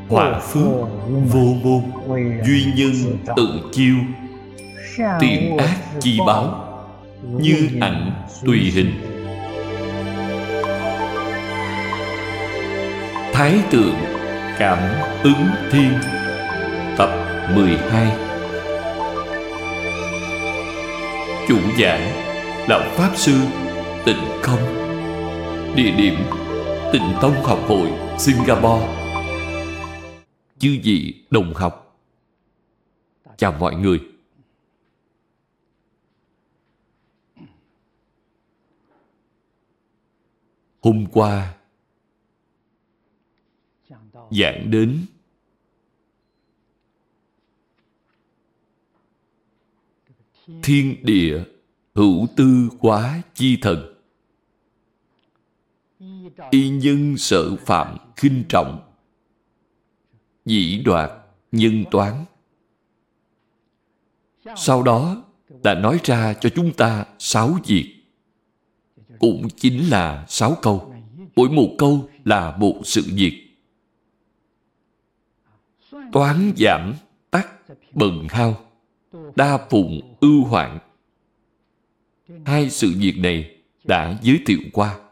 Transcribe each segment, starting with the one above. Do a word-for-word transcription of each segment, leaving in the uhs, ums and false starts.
Hòa phước vô môn, duy nhân tự chiêu. Tiền ác chi báo, như ảnh tùy hình. Thái tượng cảm ứng thiên. Tập mười hai. Chủ giảng Lão Pháp Sư Tịnh Không. Địa điểm Tịnh Tông Học hội Singapore. Chư vị đồng học, chào mọi người. Hôm qua giảng đến thiên địa hữu tư quá chi thần, y nhân sở phạm khinh trọng, dĩ đoạt nhân toán. Sau đó đã nói ra cho chúng ta sáu việc, cũng chính là sáu câu. Mỗi một câu là một sự việc. Toán giảm tắc bần hao, đa phụng ưu hoạn. Hai sự việc này đã giới thiệu qua.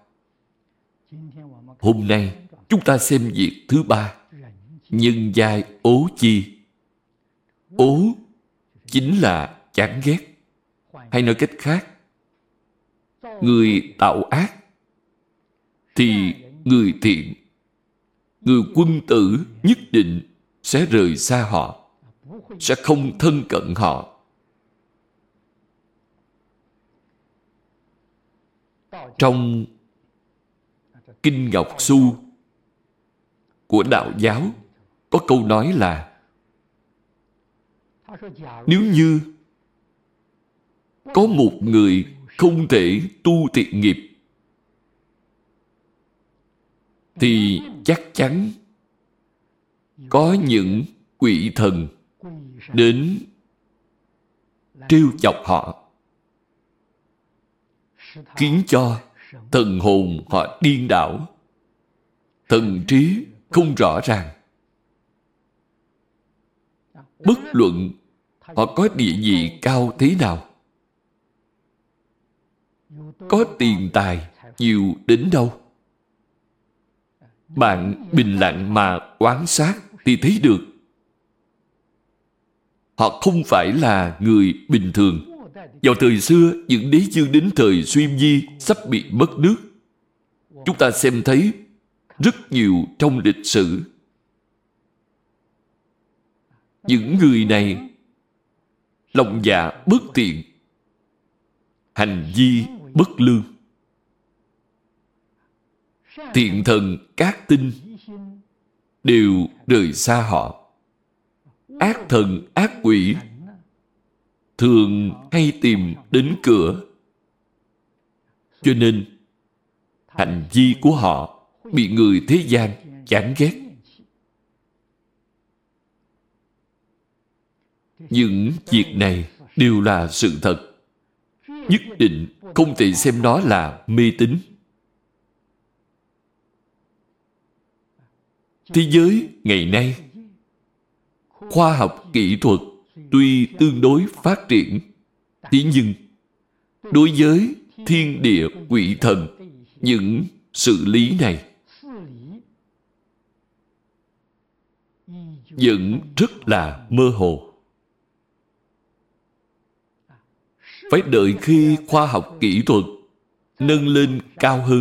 Hôm nay chúng ta xem việc thứ ba, nhân giai ố chi. Ố chính là chán ghét, hay nói cách khác, người tạo ác thì người thiện, người quân tử nhất định sẽ rời xa họ, sẽ không thân cận họ. Trong Kinh Ngọc Su của Đạo giáo có câu nói là: nếu như có một người không thể tu thiện nghiệp thì chắc chắn có những quỷ thần đến trêu chọc họ, khiến cho thần hồn họ điên đảo, thần trí không rõ ràng. Bất luận họ có địa vị cao thế nào, có tiền tài nhiều đến đâu, bạn bình lặng mà quan sát thì thấy được họ không phải là người bình thường. Vào thời xưa, những đế vương đến thời Xuyên Di sắp bị mất nước, chúng ta xem thấy rất nhiều trong lịch sử. Những người này lòng dạ bất thiện, hành vi bất lương. Thiện thần các tinh đều rời xa họ. Ác thần ác quỷ thường hay tìm đến cửa, cho nên hành vi của họ bị người thế gian chán ghét. Những việc này đều là sự thật, nhất định không thể xem nó là mê tín. Thế giới ngày nay, khoa học kỹ thuật tuy tương đối phát triển, thế nhưng đối với thiên địa quỷ thần, những sự lý này vẫn rất là mơ hồ. Phải đợi khi khoa học kỹ thuật nâng lên cao hơn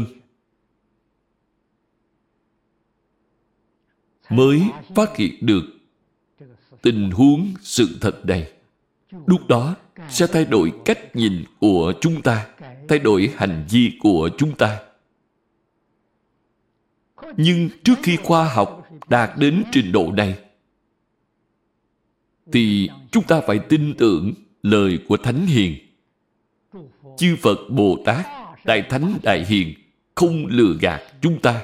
mới phát hiện được tình huống sự thật này. Lúc đó sẽ thay đổi cách nhìn của chúng ta, thay đổi hành vi của chúng ta. Nhưng trước khi khoa học đạt đến trình độ này thì chúng ta phải tin tưởng lời của Thánh Hiền. Chư Phật Bồ Tát, Đại Thánh Đại Hiền không lừa gạt chúng ta.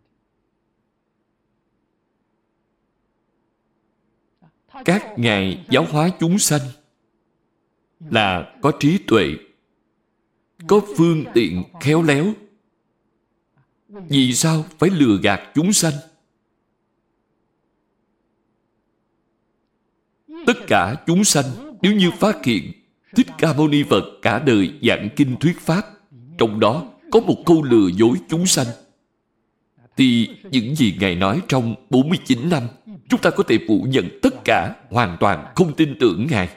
Các ngài giáo hóa chúng sanh là có trí tuệ, có phương tiện khéo léo. Vì sao phải lừa gạt chúng sanh? tất cả chúng sanh nếu như phát hiện Thích Ca Mâu Ni Phật cả đời giảng kinh thuyết pháp, trong đó có một câu lừa dối chúng sanh, thì những gì Ngài nói trong bốn mươi chín năm, chúng ta có thể phủ nhận tất cả, hoàn toàn không tin tưởng Ngài.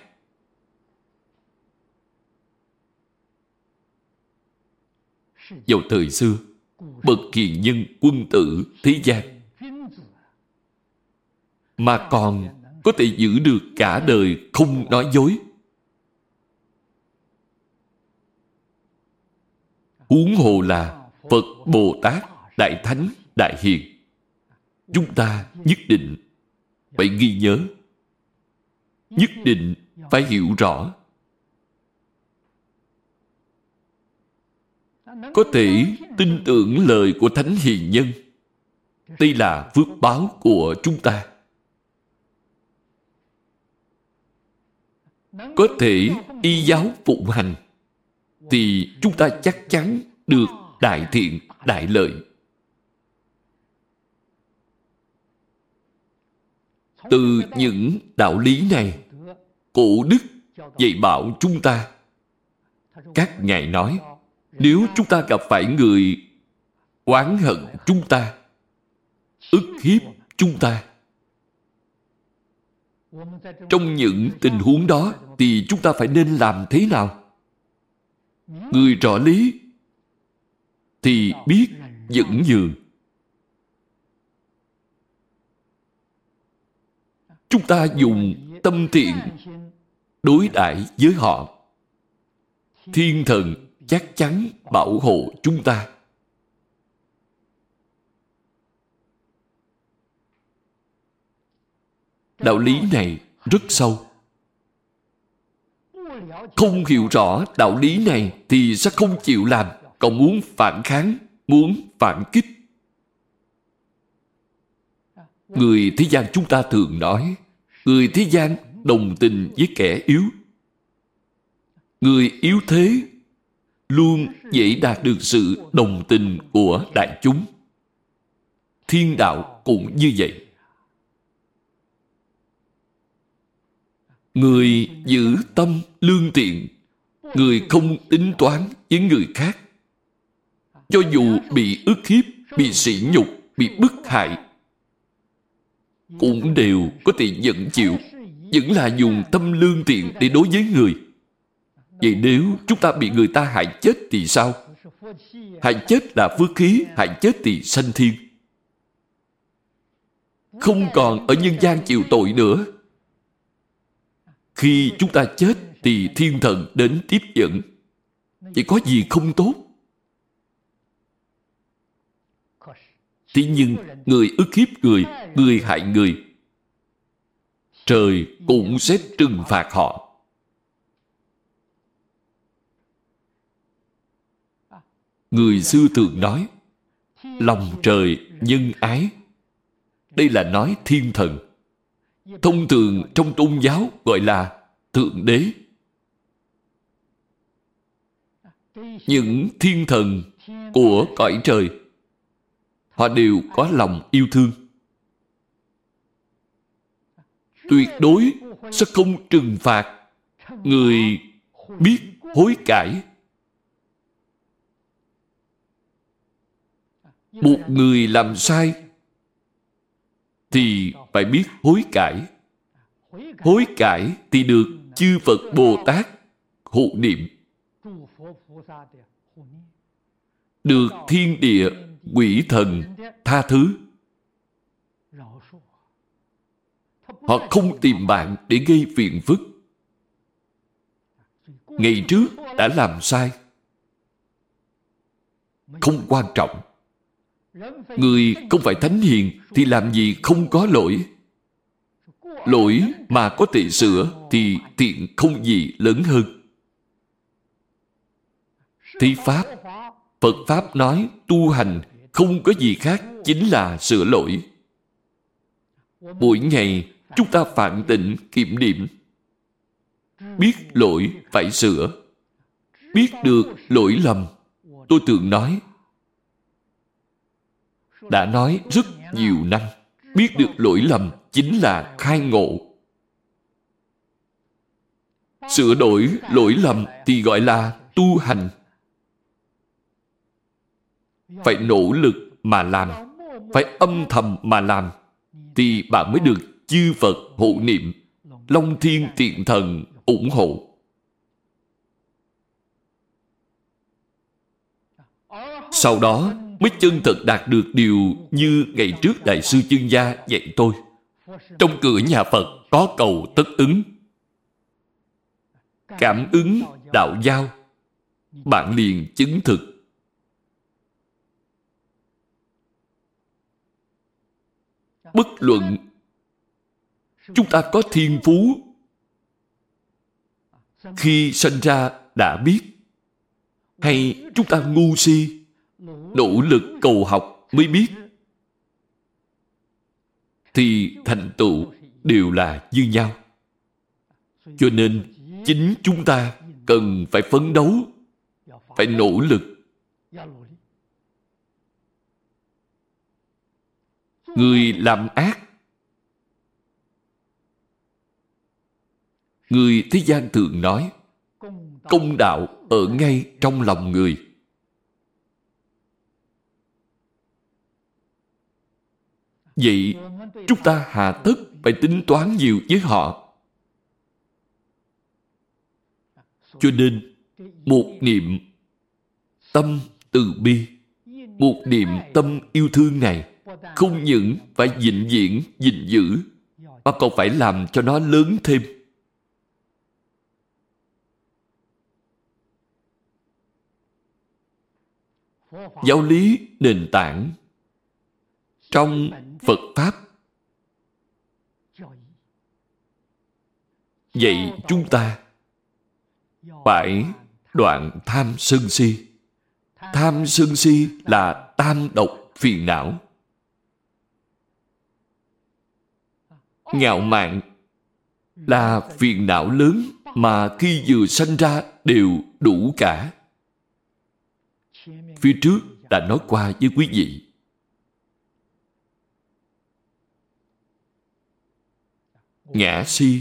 Vào thời xưa, bậc hiền nhân quân tử thế gian mà còn có thể giữ được cả đời không nói dối, huống hồ là Phật, Bồ Tát, Đại Thánh, Đại Hiền. Chúng ta nhất định phải ghi nhớ, nhất định phải hiểu rõ. Có thể tin tưởng lời của Thánh Hiền Nhân, đây là phước báo của chúng ta. Có thể y giáo phụng hành, thì chúng ta chắc chắn được đại thiện, đại lợi. Từ những đạo lý này, Cổ Đức dạy bảo chúng ta. Các ngài nói, nếu chúng ta gặp phải người oán hận chúng ta, ức hiếp chúng ta, trong những tình huống đó thì chúng ta phải nên làm thế nào? Người rõ lý thì biết dẫn nhường. Chúng ta dùng tâm thiện đối đãi với họ, thiên thần chắc chắn bảo hộ chúng ta. Đạo lý này rất sâu. Không hiểu rõ đạo lý này thì sẽ không chịu làm, còn muốn phản kháng, muốn phản kích. Người thế gian chúng ta thường nói, người thế gian đồng tình với kẻ yếu. Người yếu thế luôn dễ đạt được sự đồng tình của đại chúng. Thiên đạo cũng như vậy. Người giữ tâm lương thiện, người không tính toán với người khác, cho dù bị ức hiếp, bị sỉ nhục, bị bức hại, cũng đều có thể nhẫn chịu, vẫn là dùng tâm lương thiện để đối với người. Vậy nếu chúng ta bị người ta hại chết thì sao? Hại chết là phước khí, hại chết thì sanh thiên, không còn ở nhân gian chịu tội nữa. Khi chúng ta chết thì thiên thần đến tiếp dẫn. Vậy có gì không tốt? Thế nhưng người ức hiếp người, người hại người, trời cũng sẽ trừng phạt họ. Người xưa thường nói, lòng trời nhân ái. Đây là nói thiên thần. Thông thường trong tôn giáo gọi là Thượng Đế. Những thiên thần của cõi trời, họ đều có lòng yêu thương. Tuyệt đối sẽ không trừng phạt người biết hối cải. Một người làm sai thì phải biết hối cải. Hối cải thì được chư Phật Bồ Tát hộ niệm, được thiên địa quỷ thần tha thứ. Họ không tìm bạn để gây phiền phức. Ngày trước đã làm sai, không quan trọng. Người không phải thánh hiền thì làm gì không có lỗi. Lỗi mà có thể sửa thì thiện không gì lớn hơn. Thí Pháp, Phật Pháp nói tu hành không có gì khác chính là sửa lỗi. Mỗi ngày chúng ta phản tỉnh kiểm điểm, biết lỗi phải sửa, biết được lỗi lầm. Tôi thường nói, đã nói rất nhiều năm, biết được lỗi lầm chính là khai ngộ. Sửa đổi lỗi lầm thì gọi là tu hành. Phải nỗ lực mà làm, phải âm thầm mà làm, thì bạn mới được chư Phật hộ niệm, Long Thiên Thiện Thần ủng hộ. Sau đó mới chân thật đạt được điều như ngày trước Đại sư Chương Gia dạy tôi. Trong cửa nhà Phật có cầu tất ứng. Cảm ứng đạo giao, bạn liền chứng thực. Bất luận chúng ta có thiên phú, khi sinh ra đã biết, hay chúng ta ngu si, nỗ lực cầu học mới biết, thì thành tựu đều là như nhau. Cho nên chính chúng ta cần phải phấn đấu, phải nỗ lực. Người làm ác, người thế gian thường nói, công đạo ở ngay trong lòng người. Vậy chúng ta hà tất phải tính toán nhiều với họ? Cho nên một niệm tâm từ bi, một niệm tâm yêu thương này không những phải vĩnh viễn gìn giữ, mà còn phải làm cho nó lớn thêm. Giáo lý nền tảng trong Phật Pháp dạy chúng ta phải đoạn tham sân si. Tham sân si là tam độc phiền não. Ngạo mạn là phiền não lớn mà khi vừa sanh ra đều đủ cả. Phía trước đã nói qua với quý vị. Ngã si,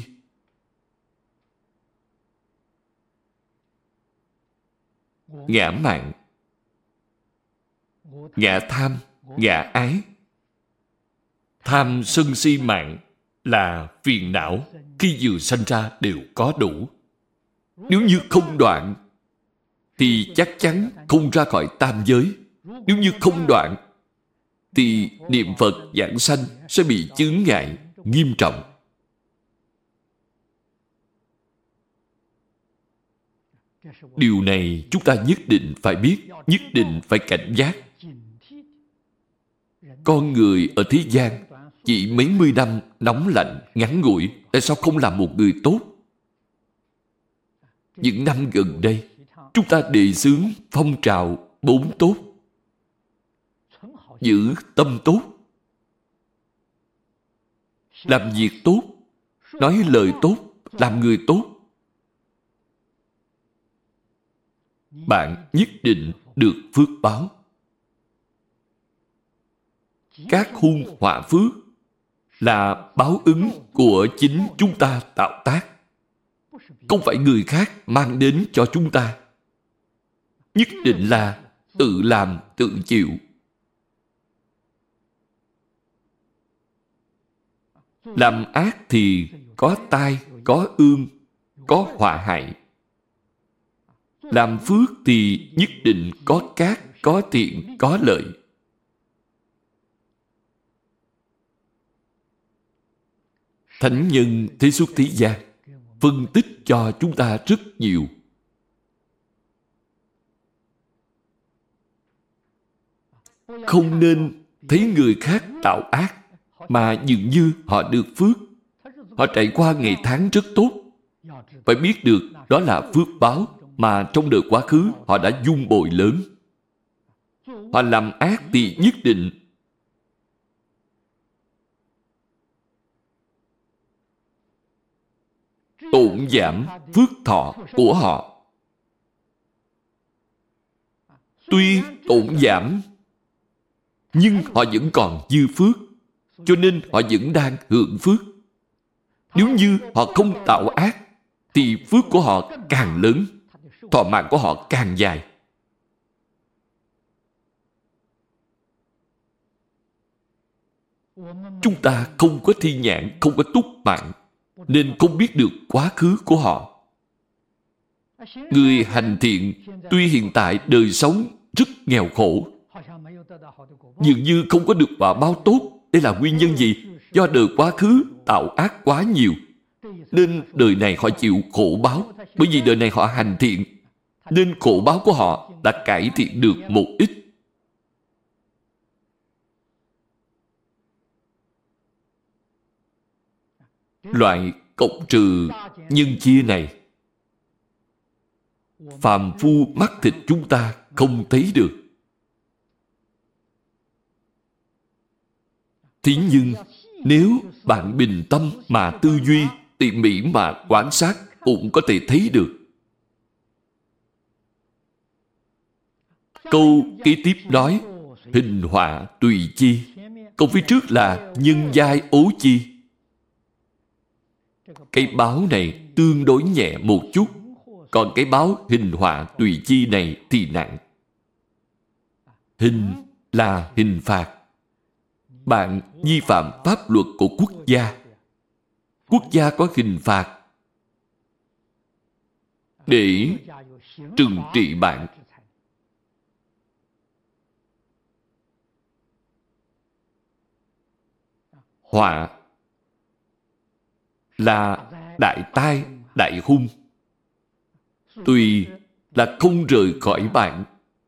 ngã mạn, ngã tham, ngã ái. Tham sân si mạng là phiền não khi vừa sanh ra đều có đủ. Nếu như không đoạn thì chắc chắn không ra khỏi tam giới. Nếu như không đoạn thì niệm Phật giảng sanh sẽ bị chướng ngại nghiêm trọng. Điều này chúng ta nhất định phải biết, nhất định phải cảnh giác. Con người ở thế gian chỉ mấy mươi năm nóng lạnh ngắn ngủi, tại sao không làm một người tốt? Những năm gần đây, chúng ta đề xướng phong trào bốn tốt. Giữ tâm tốt, làm việc tốt, nói lời tốt, làm người tốt. Bạn nhất định được phước báo. Các hung họa phước là báo ứng của chính chúng ta tạo tác, không phải người khác mang đến cho chúng ta. Nhất định là tự làm tự chịu. Làm ác thì có tai, có ương, có họa hại. Làm phước thì nhất định có cát, có thiện, có lợi. Thánh nhân Thế Xuất Thế Gian phân tích cho chúng ta rất nhiều. Không nên thấy người khác tạo ác mà dường như họ được phước. Họ trải qua ngày tháng rất tốt. Phải biết được đó là phước báo mà trong đời quá khứ họ đã vun bồi lớn. Họ làm ác thì nhất định tổn giảm phước thọ của họ. Tuy tổn giảm, nhưng họ vẫn còn dư phước, cho nên họ vẫn đang hưởng phước. Nếu như họ không tạo ác, thì phước của họ càng lớn, thọ mạng của họ càng dài. Chúng ta không có thiên nhãn, không có túc mạng, nên không biết được quá khứ của họ. Người hành thiện tuy hiện tại đời sống rất nghèo khổ, dường như không có được quả báo tốt. Đây là nguyên nhân gì? Do đời quá khứ tạo ác quá nhiều, nên đời này họ chịu khổ báo. Bởi vì đời này họ hành thiện, nên khổ báo của họ đã cải thiện được một ít. Loại cộng trừ nhân chia này, phàm phu mắt thịt chúng ta không thấy được. Thế nhưng nếu bạn bình tâm mà tư duy, tỉ mỉ mà quan sát, cũng có thể thấy được. Câu kế tiếp nói hình họa tùy chi. Câu phía trước là nhân giai ố chi. Cái báo này tương đối nhẹ một chút, còn cái báo hình họa tùy chi này thì nặng. Hình là hình phạt. Bạn vi phạm pháp luật của quốc gia. Quốc gia có hình phạt để trừng trị bạn. Họa là đại tai, đại hung. Tùy là không rời khỏi bạn.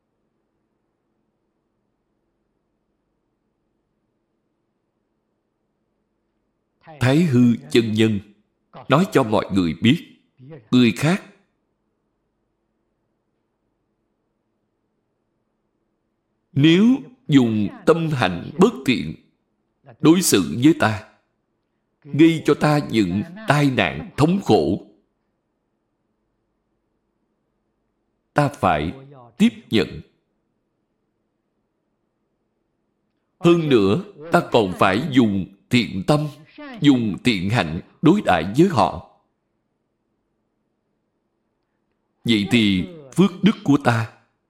Thái Hư chân nhân nói cho mọi người biết, người khác nếu dùng tâm hành bất thiện đối xử với ta, gây cho ta những tai nạn thống khổ, ta phải tiếp nhận. Hơn nữa, ta còn phải dùng thiện tâm, dùng thiện hạnh đối đãi với họ. Vậy thì phước đức của ta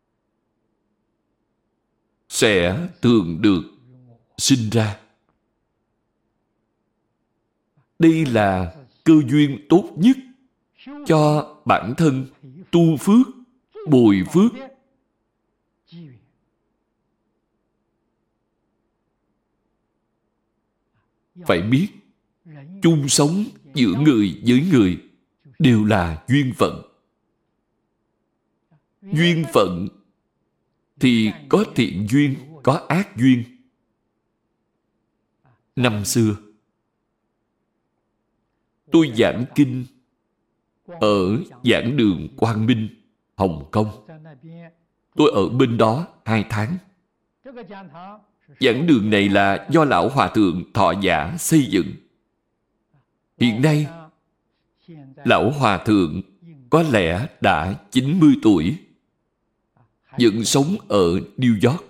sẽ thường được sinh ra. Đây là cơ duyên tốt nhất cho bản thân tu phước, bồi phước. Phải biết, chung sống giữa người với người đều là duyên phận. Duyên phận thì có thiện duyên, có ác duyên. Năm xưa, tôi giảng kinh ở giảng đường Quang Minh, Hồng Kông. Tôi ở bên đó hai tháng. Giảng đường này là do Lão Hòa Thượng Thọ Giả xây dựng. Hiện nay, Lão Hòa Thượng có lẽ đã chín mươi tuổi, vẫn sống ở New York.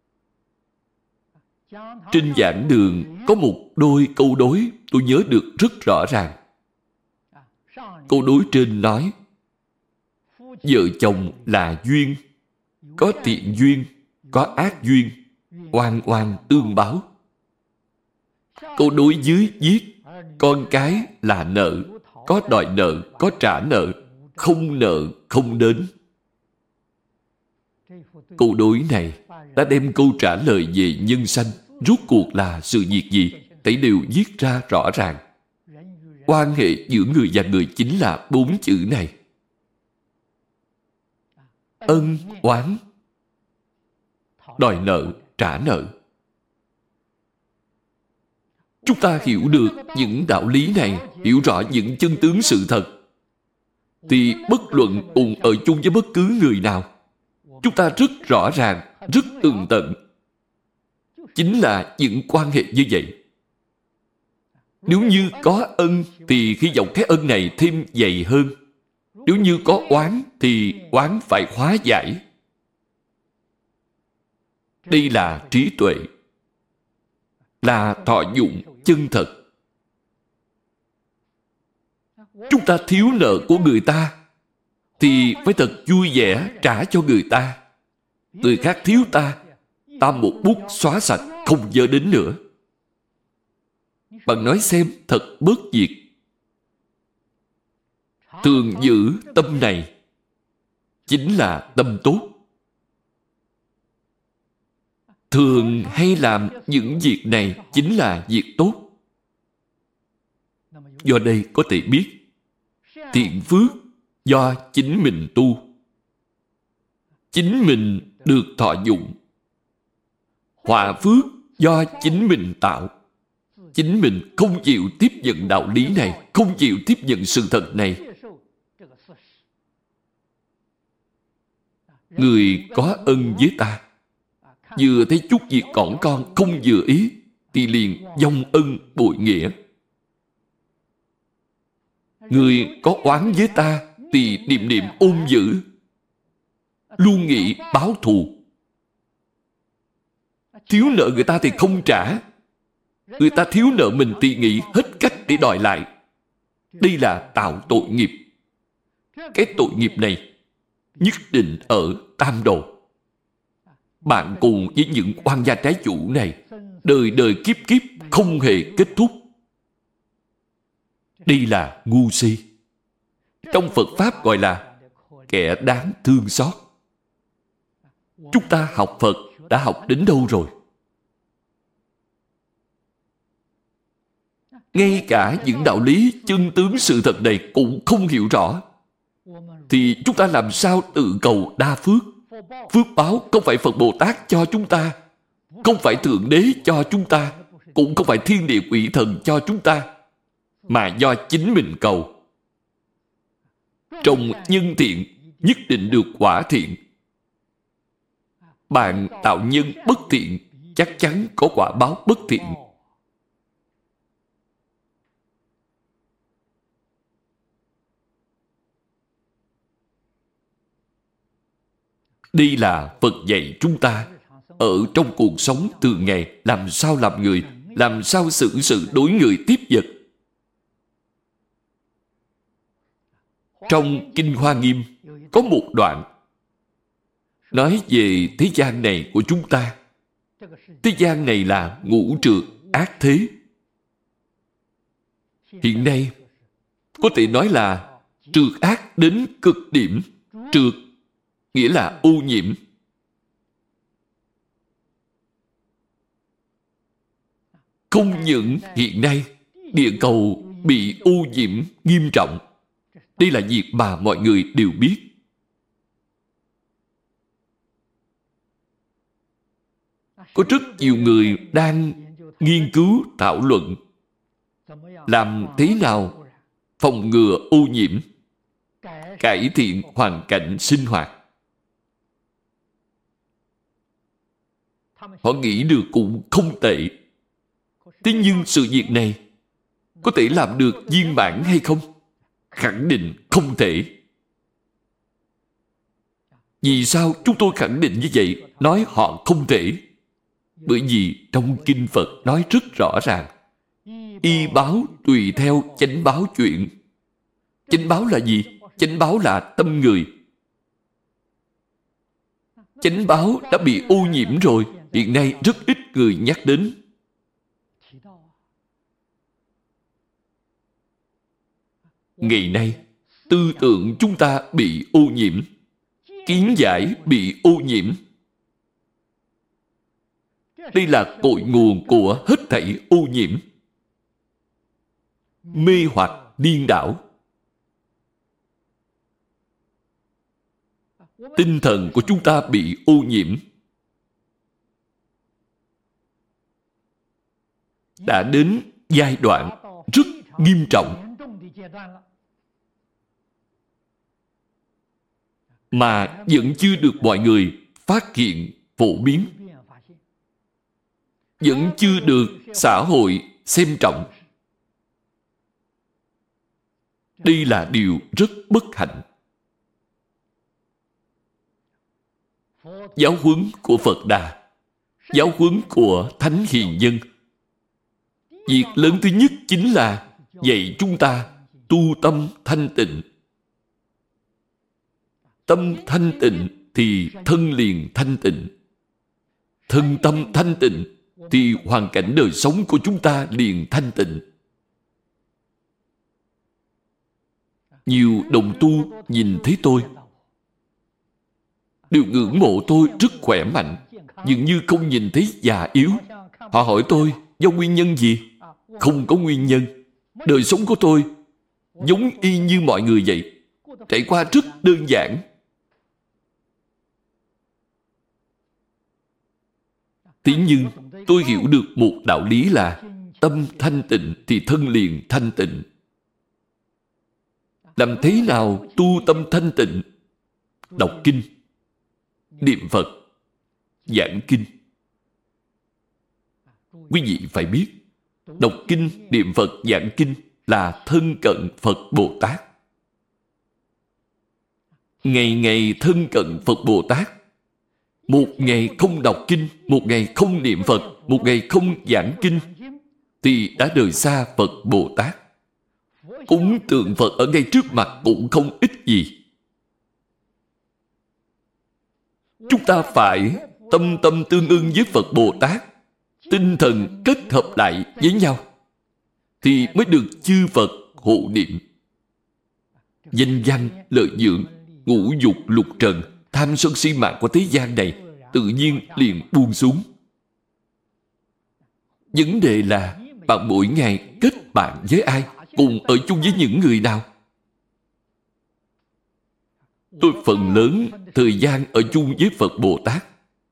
Trên giảng đường có một đôi câu đối tôi nhớ được rất rõ ràng. Câu đối trên nói, vợ chồng là duyên, có thiện duyên, có ác duyên, oan oan tương báo. Câu đối dưới viết, con cái là nợ, có đòi nợ, có trả nợ, không nợ không đến. Câu đối này đã đem câu trả lời về nhân sanh, rốt cuộc là sự việc gì, thảy đều viết ra rõ ràng. Quan hệ giữa người và người chính là bốn chữ này. Ân, oán, đòi nợ, trả nợ. Chúng ta hiểu được những đạo lý này, hiểu rõ những chân tướng sự thật, thì bất luận cùng ở chung với bất cứ người nào, chúng ta rất rõ ràng, rất tường tận. Chính là những quan hệ như vậy. Nếu như có ân thì hy vọng cái ân này thêm dày hơn. Nếu như có oán thì oán phải hóa giải. Đây là trí tuệ, là thọ dụng chân thật. chúng ta thiếu nợ của người ta thì phải thật vui vẻ trả cho người ta. Người khác thiếu ta, ta một bút xóa sạch, không nhớ đến nữa. Bạn nói xem, thật bớt việc. Thường giữ tâm này chính là tâm tốt. Thường hay làm những việc này chính là việc tốt. Do đây có thể biết thiện phước do chính mình tu, chính mình được thọ dụng. Họa phước do chính mình tạo. Chính mình không chịu tiếp nhận đạo lý này, không chịu tiếp nhận sự thật này. Người có ân với ta, vừa thấy chút việc cỏn con không vừa ý thì liền vong ân bội nghĩa. Người có oán với ta thì niệm niệm ôn dữ, luôn nghĩ báo thù. Thiếu nợ người ta thì không trả, người ta thiếu nợ mình thì nghĩ hết cách để đòi lại. Đây là tạo tội nghiệp. Cái tội nghiệp này nhất định ở tam đồ. Bạn cùng với những oan gia trái chủ này đời đời kiếp kiếp không hề kết thúc. Đây là ngu si. Trong Phật Pháp gọi là kẻ đáng thương xót. Chúng ta học Phật đã học đến đâu rồi? Ngay cả những đạo lý chân tướng sự thật này cũng không hiểu rõ, thì chúng ta làm sao tự cầu đa phước? Phước báo không phải Phật Bồ Tát cho chúng ta, không phải Thượng Đế cho chúng ta, cũng không phải thiên địa quỷ thần cho chúng ta, mà do chính mình cầu. Trồng nhân thiện nhất định được quả thiện. Bạn tạo nhân bất thiện chắc chắn có quả báo bất thiện. Đây là Phật dạy chúng ta ở trong cuộc sống thường ngày làm sao làm người, làm sao xử sự đối người tiếp vật. Trong Kinh Hoa Nghiêm có một đoạn nói về thế gian này của chúng ta. Thế gian này là ngũ trược ác thế. Hiện nay có thể nói là trược ác đến cực điểm. Trược nghĩa là ô nhiễm. Không những hiện nay địa cầu bị ô nhiễm nghiêm trọng. Đây là việc mà mọi người đều biết. Có rất nhiều người đang nghiên cứu thảo luận làm thế nào phòng ngừa ô nhiễm, cải thiện hoàn cảnh sinh hoạt. Họ nghĩ được cũng không tệ. Thế nhưng sự việc này có thể làm được viên mãn hay không? Khẳng định không thể. Vì sao chúng tôi khẳng định như vậy, nói họ không thể? Bởi vì trong Kinh Phật nói rất rõ ràng, y báo tùy theo chánh báo chuyện. Chánh báo là gì? Chánh báo là tâm người. Chánh báo đã bị ô nhiễm rồi, hiện nay rất ít người nhắc đến. Ngày nay, tư tưởng chúng ta bị ô nhiễm, kiến giải bị ô nhiễm. Đây là cội nguồn của hết thảy ô nhiễm. Mê hoặc điên đảo. Tinh thần của chúng ta bị ô nhiễm. Đã đến giai đoạn rất nghiêm trọng, mà vẫn chưa được mọi người phát hiện phổ biến, vẫn chưa được xã hội xem trọng. Đây là điều rất bất hạnh. Giáo huấn của Phật Đà, giáo huấn của Thánh Hiền Nhân, việc lớn thứ nhất chính là dạy chúng ta tu tâm thanh tịnh. Tâm thanh tịnh thì thân liền thanh tịnh. Thân tâm thanh tịnh thì hoàn cảnh đời sống của chúng ta liền thanh tịnh. Nhiều đồng tu nhìn thấy tôi đều ngưỡng mộ tôi rất khỏe mạnh, dường như không nhìn thấy già yếu. Họ hỏi tôi do nguyên nhân gì? Không có nguyên nhân. Đời sống của tôi giống y như mọi người vậy, trải qua rất đơn giản. Thế nhưng tôi hiểu được một đạo lý là tâm thanh tịnh thì thân liền thanh tịnh. Làm thế nào tu tâm thanh tịnh? Đọc kinh, niệm Phật, giảng kinh. Quý vị phải biết, đọc kinh, niệm Phật, giảng kinh là thân cận Phật Bồ Tát. Ngày ngày thân cận Phật Bồ Tát. Một ngày không đọc kinh, một ngày không niệm Phật, một ngày không giảng kinh, thì đã rời xa Phật Bồ Tát. Cúng tượng Phật ở ngay trước mặt cũng không ích gì. Chúng ta phải tâm tâm tương ưng với Phật Bồ Tát, tinh thần kết hợp lại với nhau, thì mới được chư Phật hộ niệm. Danh văn, lợi dưỡng, ngũ dục lục trần, tham sân si mạng của thế gian này tự nhiên liền buông xuống. Vấn đề là bạn mỗi ngày kết bạn với ai, cùng ở chung với những người nào. Tôi phần lớn thời gian ở chung với Phật Bồ Tát.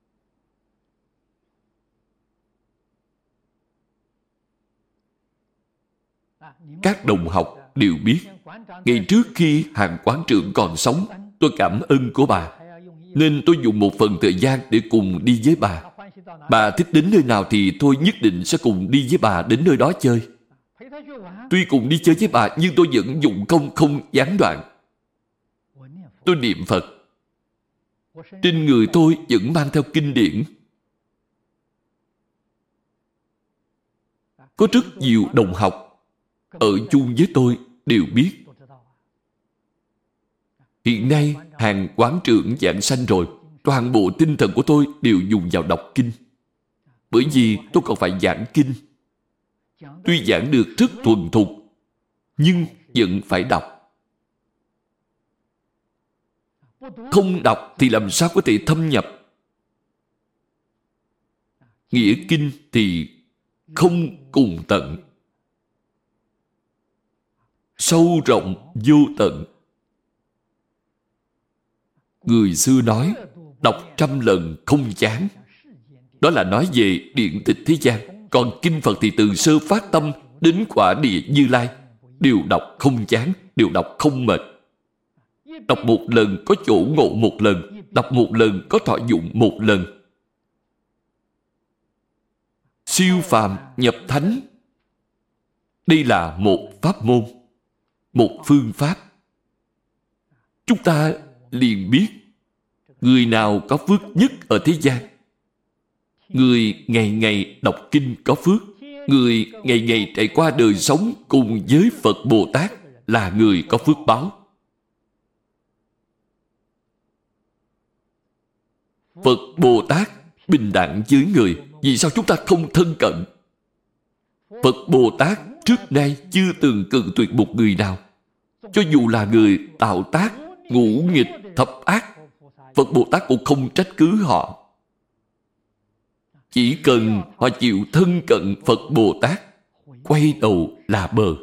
Các đồng học đều biết, ngày trước khi Hàng quán trưởng còn sống, tôi cảm ơn của bà, nên tôi dùng một phần thời gian để cùng đi với bà. Bà thích đến nơi nào thì tôi nhất định sẽ cùng đi với bà đến nơi đó chơi. Tuy cùng đi chơi với bà, nhưng tôi vẫn dụng công không gián đoạn. Tôi niệm Phật. Trên người tôi vẫn mang theo kinh điển. Có rất nhiều đồng học ở chung với tôi đều biết. Hiện nay, Hàng quán trưởng giảng sanh rồi, toàn bộ tinh thần của tôi đều dùng vào đọc kinh. Bởi vì tôi còn phải giảng kinh. Tuy giảng được rất thuần thục, nhưng vẫn phải đọc. Không đọc thì làm sao có thể thâm nhập. Nghĩa kinh thì không cùng tận, sâu rộng vô tận. Người xưa nói, đọc trăm lần không chán. Đó là nói về điển tịch thế gian. Còn kinh Phật thì từ sơ phát tâm đến quả địa Như Lai, đều đọc không chán, đều đọc không mệt. Đọc một lần có chỗ ngộ một lần, đọc một lần có thọ dụng một lần. Siêu phàm nhập thánh, đây là một pháp môn, một phương pháp. Chúng ta liền biết người nào có phước nhất ở thế gian. Người ngày ngày đọc kinh có phước. Người ngày ngày trải qua đời sống cùng với Phật Bồ Tát là người có phước báo. Phật Bồ Tát bình đẳng với người, vì sao chúng ta không thân cận? Phật Bồ Tát trước nay chưa từng cự tuyệt một người nào. Cho dù là người tạo tác, ngũ nghịch, thập ác, Phật Bồ Tát cũng không trách cứ họ. Chỉ cần họ chịu thân cận Phật Bồ Tát, quay đầu là bờ.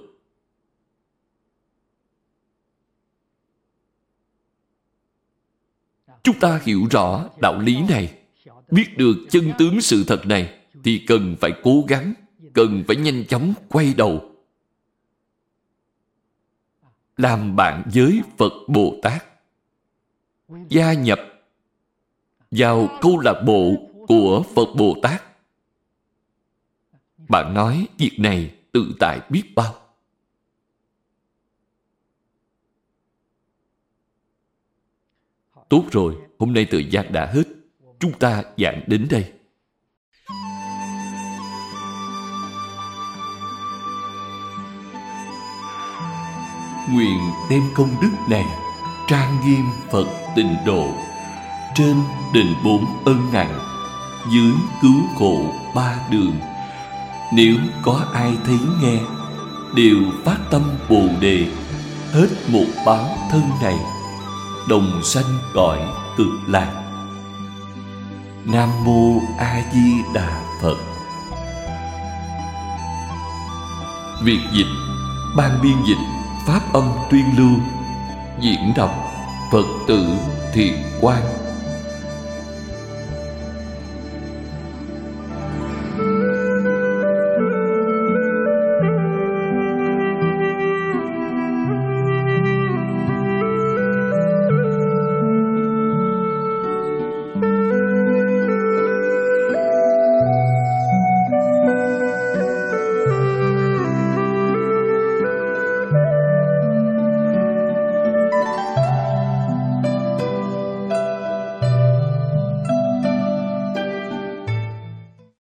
Chúng ta hiểu rõ đạo lý này, biết được chân tướng sự thật này, thì cần phải cố gắng, cần phải nhanh chóng quay đầu, làm bạn với Phật Bồ Tát, gia nhập vào câu lạc bộ của Phật Bồ Tát. Bạn nói việc này tự tại biết bao. Tốt rồi, hôm nay thời gian đã hết. Chúng ta giảng đến đây. nguyện đem công đức này trang nghiêm Phật Tịnh Độ, trên đền bốn ân nặng, dưới cứu khổ ba đường. Nếu có ai thấy nghe, đều phát tâm Bồ Đề, hết một báo thân này, đồng sanh cõi Cực Lạc. Nam Mô A Di Đà Phật. Việt dịch ban biên dịch Pháp Âm Tuyên Lưu. Diễn đọc Phật tử Thiện Quang.